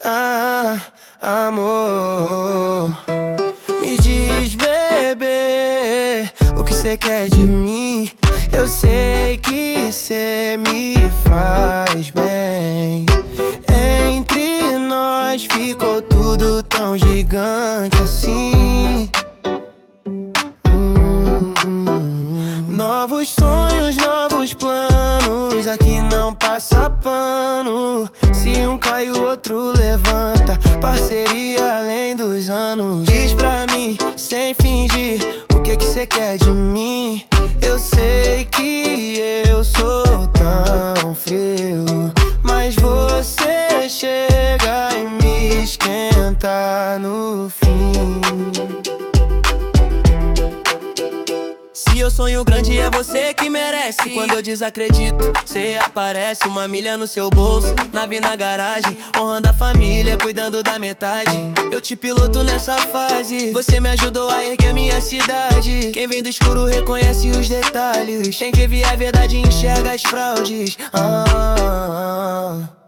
Ah, amor, me diz, bebê, o que cê quer de mim? Eu sei que cê me faz bem. Entre nós ficou tudo tão gigante assim. Novos sonhos, novos planos, aqui não passa pano. Se um cai o outro levanta, parceria além dos anos. Diz pra mim, sem fingir, o que cê quer de mim? Eu sei que eu sou tão frio, mas você chega e me esquenta no fim. Se eu sonho grande é você que merece. Quando eu desacredito, cê aparece. Uma milha no seu bolso, nave na garagem, honrando a família, cuidando da metade. Eu te piloto nessa fase, você me ajudou a erguer minha cidade. Quem vem do escuro reconhece os detalhes. Quem quer ver a verdade enxerga as fraudes.